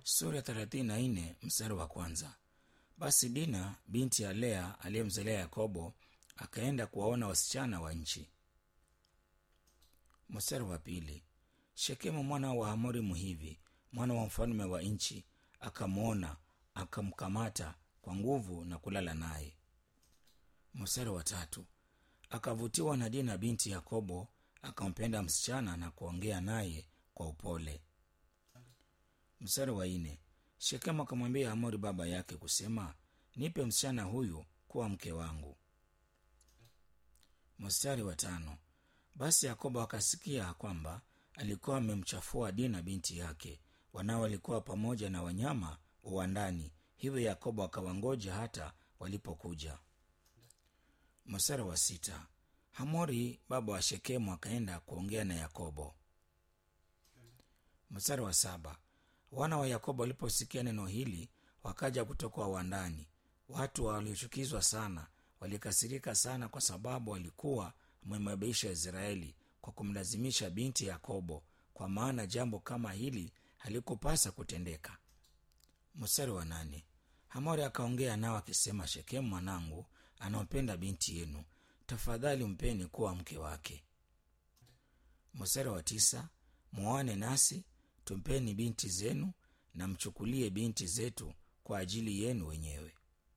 Sura 34 mstari wa kwanza. Basi Dina binti ya Lea aliyemzalia Yakobo akaenda kuwaona wasichana wa nchi. Mstari wa pili. Shekemu mwana wa Hamori Mhivi, mwana wa mfalme wa nchi, akamwona, akamkamata kwa nguvu na kulala naye. Mstari wa tatu. Akavutiwa na Dina binti Yakobo, akampenda msichana na kuongea naye kwa upole. Mstari wa nne. Shekemu akamwambia Hamori baba yake kusema, nipe msichana huyu kuwa mke wangu. Mstari wa tano. Basi Yakobo akasikia kwamba alikuwa amemchafua Dina binti yake, wanao walikuwa pamoja na wanyama uwandani, hivyo Yakobo akawangoja hata walipokuja. Mstari wa sita. Hamori baba wa Shekemu akaenda kuongea na Yakobo. Mstari wa saba. Wana wa Yakobo waliposikia neno hili wakaja kutoka uwandani. Watu waliochukizwa sana walikasirika sana, kwa sababu walikuwa wamemwebisha Israeli kwa kumlazimisha binti Yakobo, kwa maana jambo kama hili halikupasa kutendeka. Mstari wa nane. Hamori akaongea nao akisema, Shekemu mwanangu anampenda binti yenu, tafadhali mpeni kuwa mke wake. Mstari wa tisa. Muoane nasi, tumpeni binti zenu na mchukulie binti zetu kwa ajili yenu wenyewe.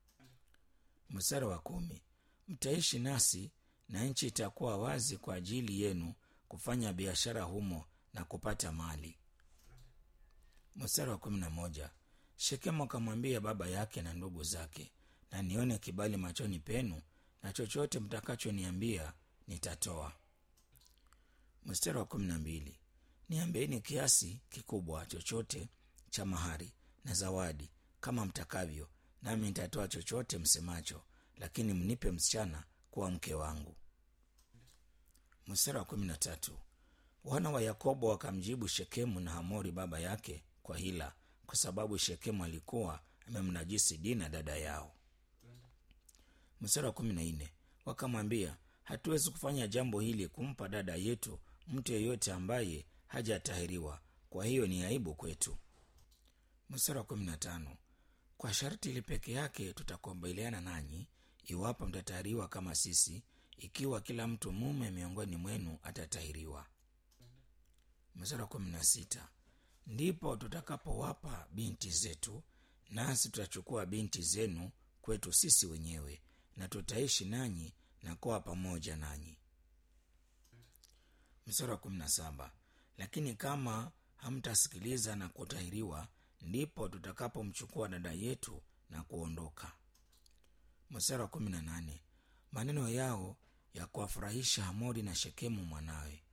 Mstari wa kumi. Mtaishi nasi na nchi itakuwa wazi kwa ajili yenu kufanya biashara humo na kupata mali. Mstari wa 11. Shekemu akamwambia baba yake na ndugu zake, na nione kibali machoni penu, na chochote mtakachoniambia nitatoa. Mstari wa 12. Niambieni kiasi kikubwa chochote cha mahari na zawadi kama mtakavyo, nami nitatoa chochote msemacho, lakini mnipe msichana kuwa mke wangu. Mstari wa 13. Wana wa Yakobo wakamjibu Shekemu na Hamori baba yake kwa hila, kwa sababu Shekemu alikuwa amemnajisi Dina dada yao. Mstari wa 14. Wakamwambia, hatuwezi kufanya jambo hili, kumpa dada yetu mtu yeyote ambaye hajatahiriwa, kwa hiyo ni aibu kwetu. Mstari wa 15. Kwa sharti hili peke yake tutakubaliana nanyi, iwapo mtatahiriwa kama sisi, ikiwa kila mtu mume miongoni mwenu atatahiriwa. Mstari wa 16. Ndipo tutakapowapa binti zetu, nasi tutachukua binti zenu kwetu sisi wenyewe, na tutaishi nanyi na kuwa pamoja nanyi. Mstari wa 17. Lakini kama hamtasikiliza na kutahiriwa, ndipo tutakapomchukua dada yetu na kuondoka. Mstari wa 18. Maneno yao ya kuwafurahisha Hamori na Shekemu mwanawe.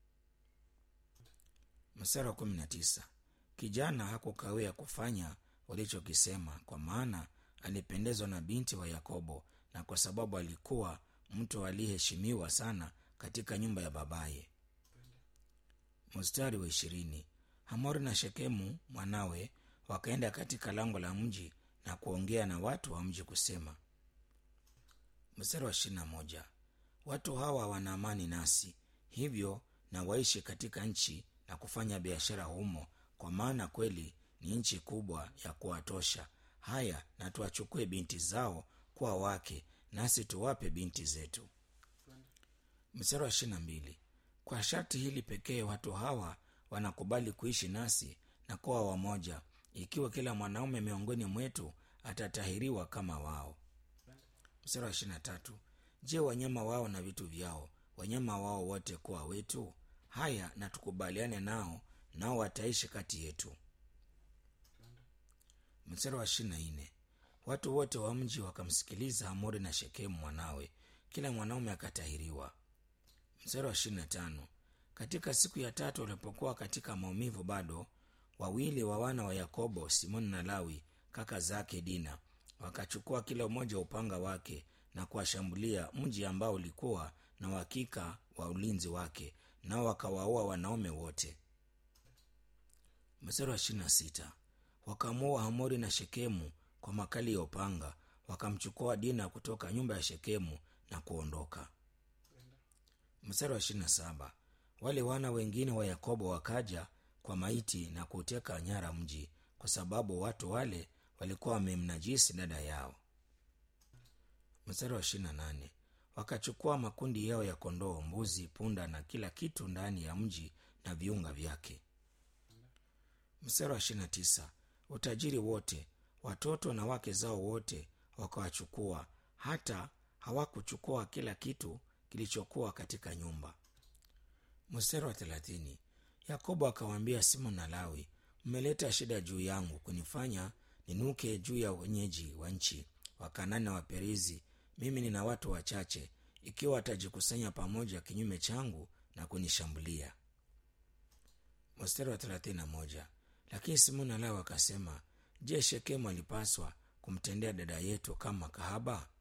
Mstari wa 19. Kijana hakukawia kufanya walichokisema, kwa maana alipendezwa na binti wa Yakobo, na kwa sababu alikuwa mtu aliyeheshimiwa sana katika nyumba ya babaye. Mstari wa 20. Hamori na Shekemu mwanawe wakaenda katika lango la mji na kuongea na watu wa mji kusema. Mstari wa 21. Watu hawa wana amani nasi, hivyo na waishi katika nchi na kufanya biashara humo, kwa maana kweli ni nchi kubwa ya kuwatosha. Haya, na tuwachukue binti zao kuwa wake, nasi tuwape binti zetu. Mstari wa 22. Kwa sharti hili pekee watu hawa wanakubali kuishi nasi na kuwa wamoja, ikiwa kila mwanaume miongoni mwetu atatahiriwa kama wao. Mstari wa 23. Je, wanyama wao na vitu vyao, wanyama wao wote kuwa wetu? Haya, na tukubaliane nao, nao wataishi kati yetu. Mstari wa 24. Watu wote wa mji wakamsikiliza Hamori na Shekemu mwanawe, kila mwanaume akatahiriwa. Mstari wa 25. Katika siku ya tatu walipokuwa katika maumivu bado, wawili wa wana wa Yakobo, Simoni na Lawi kaka zake Dina, wakachukua kila mmoja upanga wake na kuwashambulia mji ambao ulikuwa na uhakika wa ulinzi wake, nao wakawaua wanaume wote. Mstari wa 26. Wakamuua Hamori na Shekemu kwa makali ya upanga, wakamchukua Dina kutoka nyumba ya Shekemu na kuondoka. Mstari wa 27. Wale wana wengine wa Yakobo wakaja kwa maiti na kuteka nyara mji, kwa sababu watu wale walikuwa wamemnajisi dada yao. Mstari wa 28, wakachukua makundi yao ya kondoo, mbuzi, punda na kila kitu ndani ya mji na viunga vyake. Mstari wa 29, utajiri wote, watoto na wake zao wote wakawachukua, hata hawakuchukua kila kitu kilichokuwa katika nyumba. Mstari wa 30, Yakobo akawaambia Simoni na Lawi, mmeleta shida juu yangu kunifanya ninuke juu ya wenyeji wa nchi, Wakanani na Waperizi. Mimi nina watu wachache, ikiwa watajikusanya pamoja kinyume changu na kunishambulia. Mstari wa 31, lakini Simoni na Lawi akasema, je, Shekemu alipaswa kumtendea dada yetu kama kahaba?